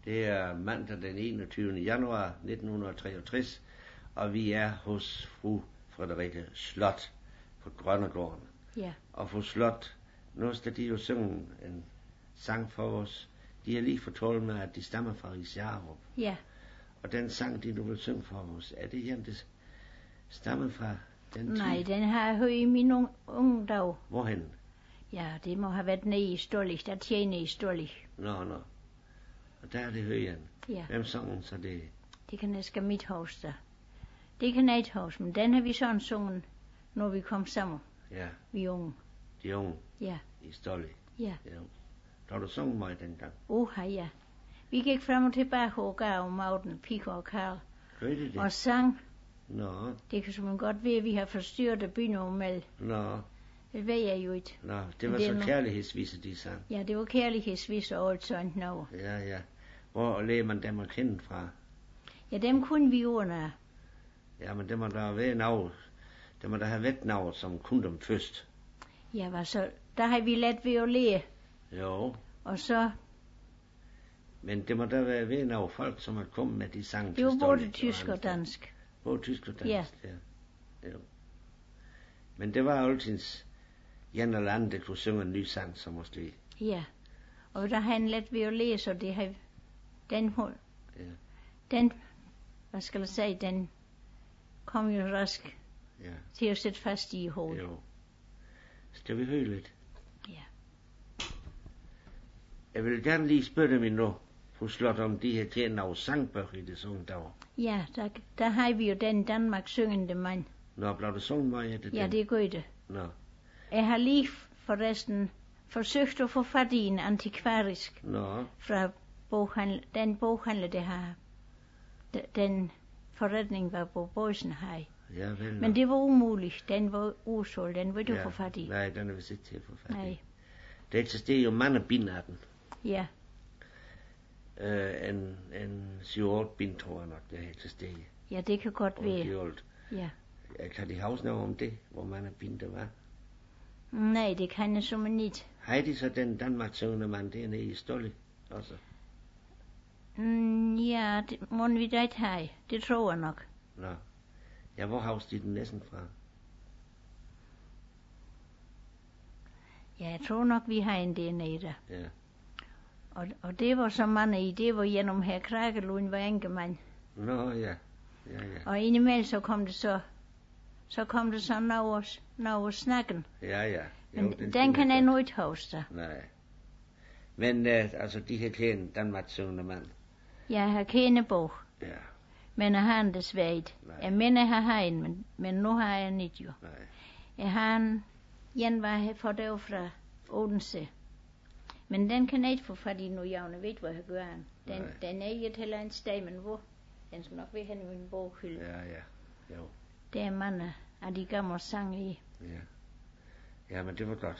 Det er mandag den 21. januar 1963, og vi er hos fru Frederikke Slot på Grønnegården. Ja. Og fru Slot, nu skal de jo synge en sang for os. De har lige fortalt mig, at de stammer fra Risjarup. Ja. Og den sang, de nu vil synge for os, er det en, det stammer fra den tid? Nej, den har jeg hørt i min unge dag. Hvorhen? Ja, det må have været nede i Stollig. Der tjener i Stollig. Nå. Og der er det højen. Ja. Hvem sang den så det? Det kan næsten mit hus der. Det kan et hus, men den har vi sådan sunget, når vi kom sammen. Ja, Vi unge. de unge Ja. i Stollig. Ja. Ja. Der har du sunget mig dengang. Ja. Vi gik frem og tilbage og gav Mauden, Pik og Karl. Gør det det? Og sang. Nå. Det kan man godt ved, at vi har forstyrret bynummel. Nå. Det ved jeg jo ikke. Nå, det var Det er så nu- kærlighedsvise, de sang. Ja, det var kærlighedsvis og alt sådan noget. Ja. Hvor lærer man dem at kende fra? Ja, dem kunne vi under. Ja, men det må der være noget. Det må der have været noget, som kunne dem først. Ja, hvad så? Der har vi let ved at lære. Jo, Og så, men det må der være ved noget folk, som er kommet med de sang det var til både Stollig tysk og andre. dansk. Både tysk og dansk, Ja. ja. Jo. Men det var altid en eller anden, der kunne synge en ny sang, så måske. Ja. Og der har han let ved at lære, så det har, Ja. den, hvad skal jeg sige, den kom jo rask Ja, til at sætte fast i hovedet. jo. Skal vi høre lidt? Ja. Jeg vil gerne lige spørge dem endnu, fru Slot, om de har tjent noget sangbøger i det sunge dag. Ja, der har vi jo den Danmark syngende mand. Nå, blev det sunget mig af det? Ja, det gør det. Nå, Jeg har lige forresten forsøgt at få fat i en antikvarisk nå, fra den boghandler, der har den forretning var på Boisenhaj. ja vel. Men det var umuligt. Den var usolgt. Den vil du få fat i. Nej, den er vist ikke til at få fat i. Nej. Det eksisterer jo mange bind af den. Ja. En 7-8 bind, tror jeg nok, det eksisterer. Ja, det kan godt være. Ja. Kan de huske noget om det, hvor mange bind der var? Nej, det kan jeg som ikke. Har de så den Danmark syngende mand dernede i Stollig også? Ja, det må vi da ikke have. Det tror jeg nok. Nå. Ja, hvor husker de den næsten fra? Ja, jeg tror nok, vi har en dernede der. Ja. Og det var så mange i. Det var gennem her Kragelund var enkemand. Nå, ja. Og indimellem så kom det så noget snakken. Ja. Jo, Men den kan jeg nu ikke huske. Nej. Men altså, de her klæden, Danmark syngende mand. Jeg har kendebog, Ja, men jeg har en desværre ikke. Nej. Jeg mener, jeg har en, men nu har jeg en ikke jo. nej. Jeg har en var her for det fra Odense. Men den kan jeg ikke få fat i nu, jeg ved, hvor jeg gør den. Nej. Den er i et eller andet sted, men hvor? Den skal nok være hen i min boghylde. Ja. Jo, Der er mange af de gamle sange i. ja. Ja, men det var godt.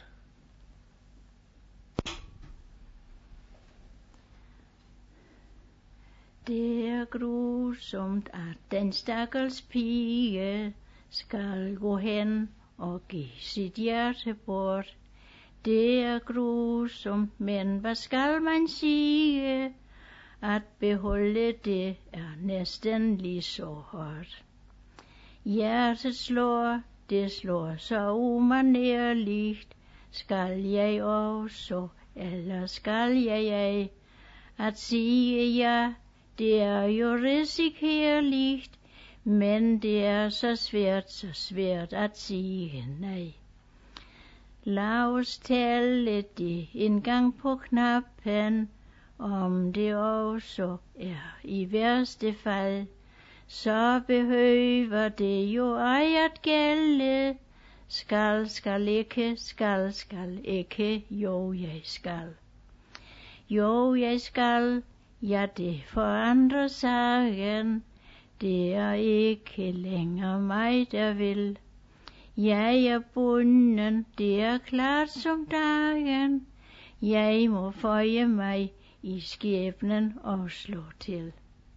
Det er grusomt, at den stakkels pige skal gå hen og give sit hjerte bort. Det er grusomt, men hvad skal man sige? At beholde det er næsten lige så hårdt. Hjertet slår, det slår så umanerligt. Skal jeg også, eller skal jeg ej? At sige ja, det er jo risikereligt, men det er så svært at sige nej. Lad os tælle det en gang på knappen, om det også er i værste fald, så behøver det jo ej at gælde. Skal ikke, jo jeg skal. Jo jeg skal, ja det forandrer sagen, det er ikke længere mig der vil. Jeg er bunden, det er klart som dagen, jeg må føje mig i skæbnen og slå til.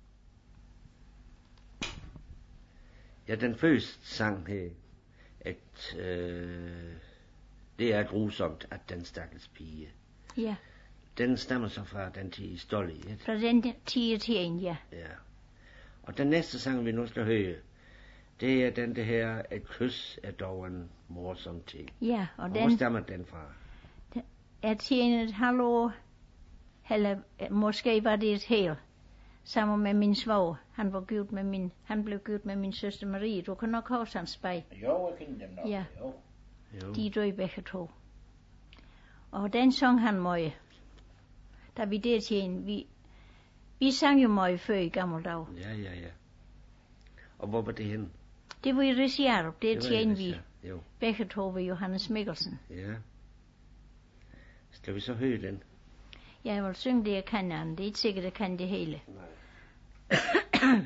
Ja, den første sang her, at det er grusomt, at den stakkels pige. Ja. den stammer så fra den tid i Stolli, ikke? Fra den tid til en, ja. Ja. Og den næste sang, vi nu skal høre, det er den det her, et kys er dog en morsom ting. Ja, og Og den hvor stammer den fra? er tjent et halvt år, eller måske var det et helt, sammen med min svoger. Han blev gift med min søster Marie. Du kan nok huske hans spejl. Jo, jeg kender dem nok. Ja. Jo. Jo. De døde begge to. Og den sang han meget. Da vi der tjene, vi sang jo meget før i gamle dage. Ja. Og hvor var det henne? Det var i Risjarup, der Det var tjene ellers, vi. ja. Jo. Begge to ved Johannes Mikkelsen. Ja. Skal vi så høre den? Jeg vil synge det, jeg kan, Anne. Det er ikke sikkert, jeg kan det hele. Nej.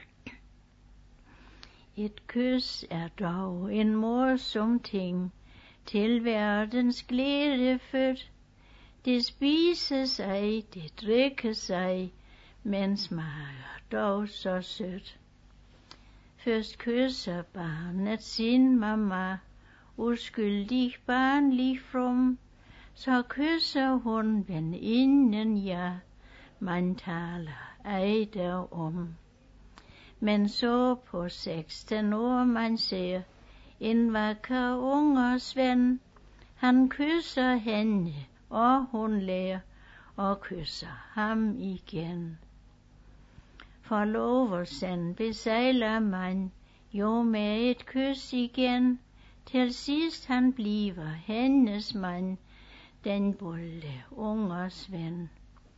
Et kys er dog en morsom ting, til verdens glæde født. Det spises sig, det drikkes sig, men smager dog så sødt. Først kysser barnet sin mamma, uskyldig barnlig from, så kysser hun veninden, ja, man taler ej derom. Men så på 16 år man ser en vakker ungers ven, han kysser hende, og hun lærer, og kysser ham igen. Forlovelsen besejler man jo med et kys igen, til sidst han bliver hendes mand, den bolde ungers ven.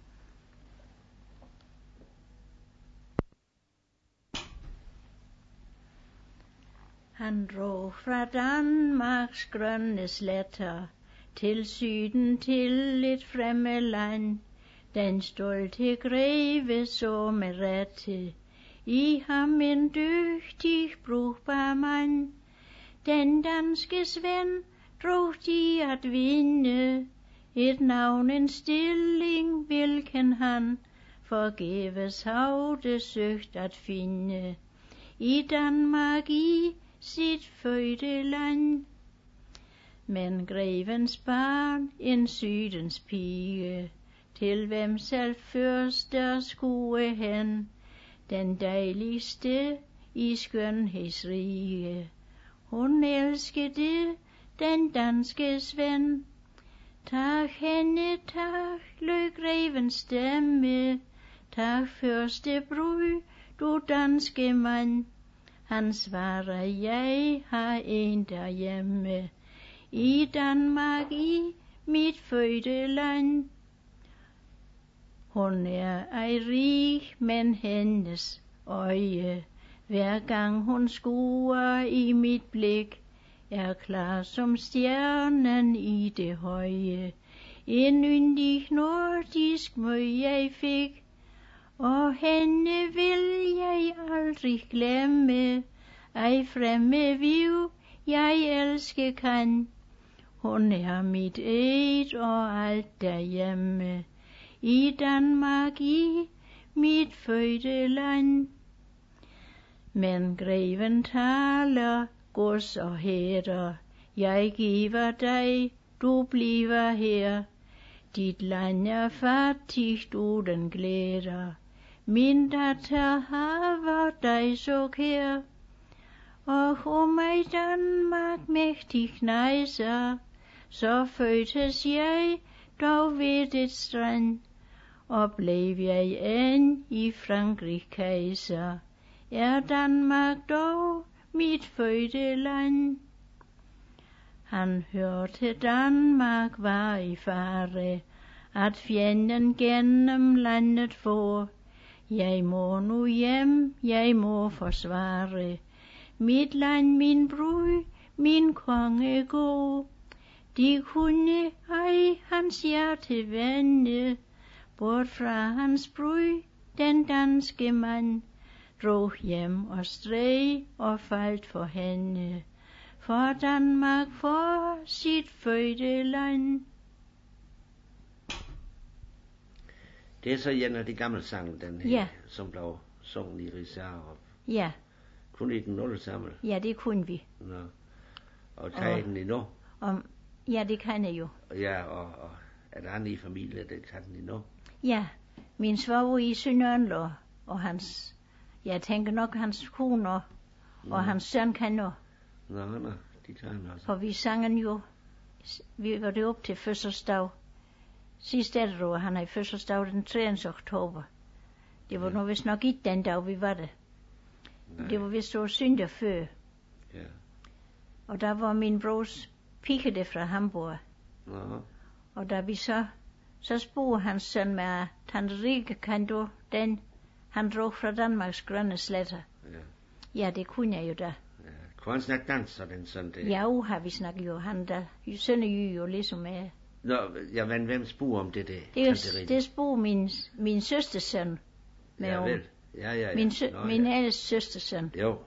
Han drog fra Danmarks grønne sletter til syden til et fremmed land. Den stolte greve så med rette i ham en dygtig brugbar mand. Den danske Svend drog de at vinde, et navn, en stilling, hvilken han forgæves havde søgt at finde. I Danmark i sit fødte land. Men grevens barn, en sydens pige, til hvem selv først der skue hen, den dejligste i skønhedsrige. Hun elskede den danske Svend. Tak hende, tak, lød grevens stemme. Tak første brud, du danske mand. Han svarer, jeg har en derhjemme, i Danmark, i mit fødte land. Hun er ej rig, men hendes øje, hver gang hun skuer i mit blik, er klar som stjernen i det høje. En yndig nordisk møg jeg fik, og hende vil jeg aldrig glemme, ej fremme viv, jeg elske kan. Hun er mit eget og alt derhjemme, i Danmark, i mit fødte land. Men greven taler, gods og herrer, jeg giver dig, du bliver her. Dit land er fattigt uden glæder, min datter haver dig så kær. Og om ej Danmark mægtig knejser, så fødtes jeg dog ved et strand, og blev jeg end i Frankrig kejser, er Danmark dog mit fødte land. Han hørte Danmark var i fare, at fjenden gennem landet får. Jeg må nu hjem, jeg må forsvare, mit land, min brud, min konge gå. De kunne ej hans hjerte vende, bort fra hans brud, den danske mand, drog hjem og stræg og faldt for hende, for Danmark, for sit fødte land. Det er så en af de gamle sange, den her, Ja. som blev sunget i Risjarup. Ja, Kunne I den alle sammen? ja, det kunne vi. Nå. Og tager den endnu? Ja, det kan jeg jo. Ja, og Er der andre i familien, der kan den endnu? Ja, min svoger i Sønderjylland, og hans, jeg tænker nok hans kone og hans søn kan også. Nå, de kan også. For vi sang jo, vi var det op til fødselsdag. Sidste efterår, han havde fødselsdag den 3. oktober. Det var nu vist nok ikke den dag, vi var der. Nej. Det var vist så søndag før. Ja. Og der var min brors pige der fra Hamburg. Nå. Og da vi så spurgte hans søn med, Tante Rikke, kan du den, han drog fra Danmarks grønne sletter. Ja. Ja, det kunne jeg jo da. Ja. Kunne han snakke dansk, den sådan det? Ja, har vi snakket jo. Han der, sønderjyde jo ligesom med. Nå, ja, men hvem spurgte om det? Det spurgte min søstersøn. Med ja, vel. Ja. Min ældste søstersøn. Jo.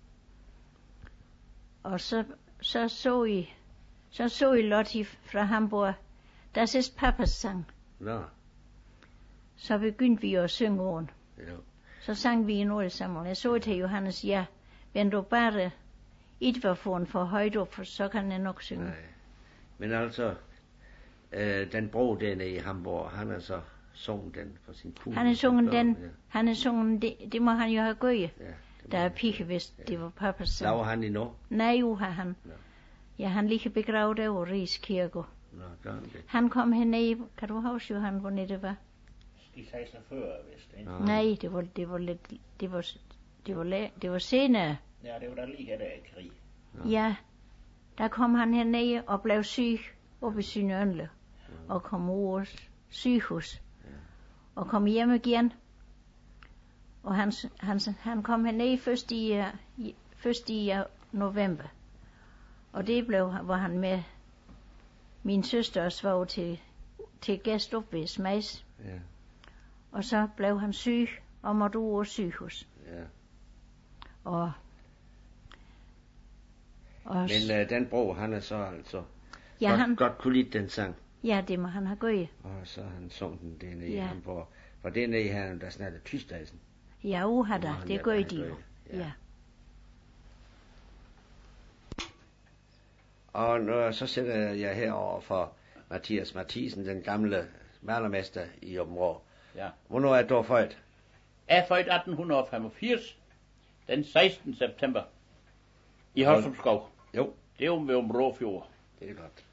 Og så I Lottie fra Hamburg. Das ist Papas sang. Nå. Så begyndte vi at synge åren. Jo. Så sang vi en år sammen. Jeg så til Johannes, ja, men du bare ikke var for højt op, for så kan jeg nok synge. Nej. Men altså, den bror dernede i Hamburg, han har så sunget den for sin kone. Han har sunget det må han jo have gjort. Ja, der er pige, hvis det var Papas sang. Laver han endnu? Nej, jo har han. Nå. Ja, han ligger begravet over Ries Kirke. Nå, gør han det? Han kom hernede, kan du huske, Johan, hvor det var? I 46, vist, ikke? Nej, det var senere. Ja, det var da lige her, der er krig. Ja, der kom han hernede og blev syg oppe i Sønderjylland. Og kom over sygehus. Og kom hjem igen. Og han kom hernede først i november. Og det var han med min søster og svoger til gæst op ved Smags. Ja. Og så blev han syg og måtte over sygehus. Ja. Men den bror, han er så altså godt kunne lide den sang. Ja, det må han have gjort. Og så han sung den dernede i Hamburg. For dernede i han, der snakker tyskdagen. Ja, det gør de jo. Ja. Og nu, så sætter jeg herover for Mathias Mathisen, den gamle malermester i Aabenraa. Ja. Hvornår er du født? Jeg er født 1885, den 16. september, i Hørsumskov. Jo. Det er jo ved Aabenraa Fjord. Det er godt.